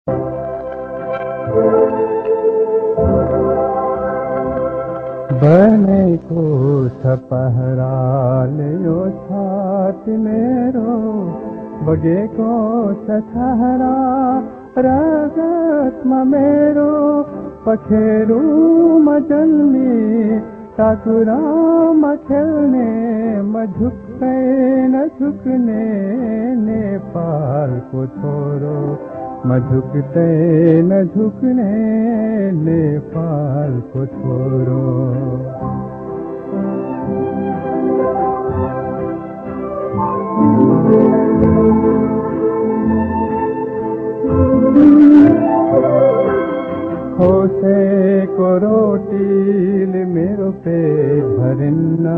बनेको छ पहराल यो छाती मेरो, बगेको छ छहरा रगतमा मेरो, पखेरुमा जन्मी टाकुरामा खेल्ने, म झुक्दै नझुक्ने नेपालको छोरो, म झुक्दै नझुक्ने नेपालको छोरो। खोसेको रोटीले मेरो पेट भरिन्न,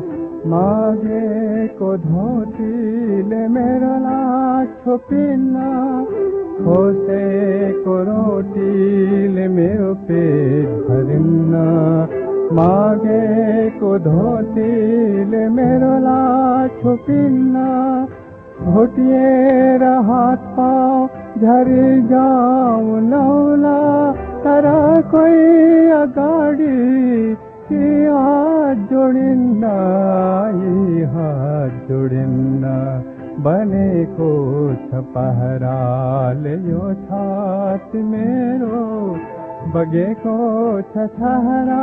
मागेको धोतीले मेरो लाज छोपिन्न, खोसेको रोटीले मेरो पेट भरिन्न, मागेको धोतीले मेरो लाज छोपिन्न, घोटिएर हात पाउ झरी जाऊ नौला, तर कोही अगाडि यी हात जोडिन्न, यी हात जोडिन्न। बनेको छ पहराल यो छाती मेरो, बगेको छ छहरा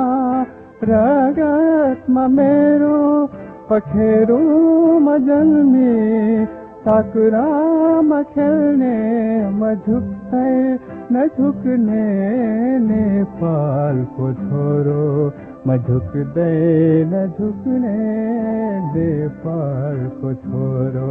रगतमा मेरो, पखेरुमा जन्मी टाकुरामा खेल्ने, म झुक्दै नझुक्ने नेपालको छोरो, म झुक्दै नझुक्ने नेपालको छोरो।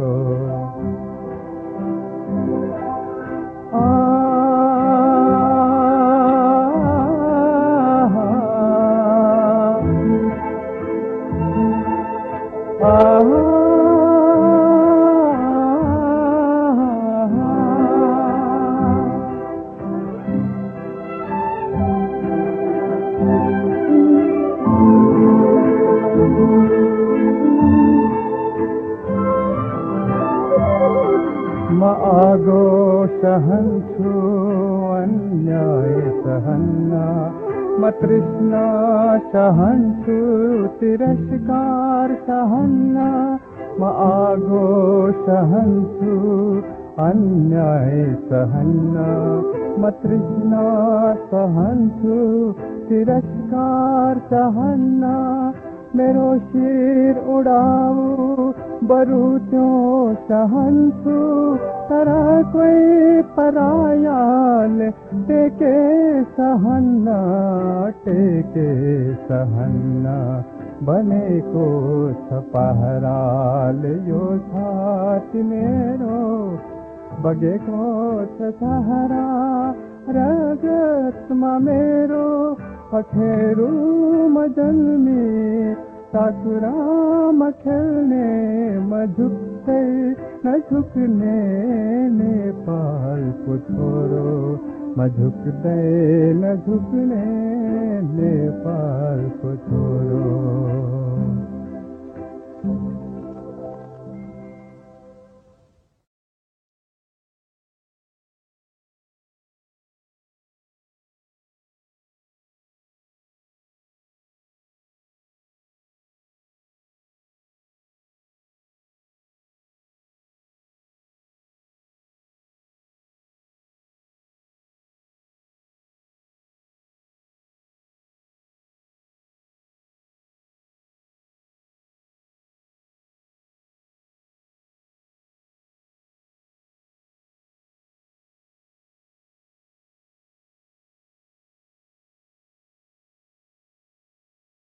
म आगो सहन्छु अन्याय सहन्न, म तृष्णा सहन्छु तिरस्कार सहन्न, म आगो सहन्छु अन्याय सहन्न, म तृष्णा सहन्छु तिरस्कार सहन्न, मेरो शिर उडाऊ बरु त्यो सहन्छु, तर कोही परायाले टेके सहन्न, टेके सहन्न। बनेको छ पहराल यो छाती मेरो, बगेको छ छहरा रगतमा मेरो, पखेरुमा जन्मी टाकुरामा खेल्ने, म झुक्दै नझुक्ने नेपालको छोरो, म झुक्दै नझुक्ने नेपालको छोरो।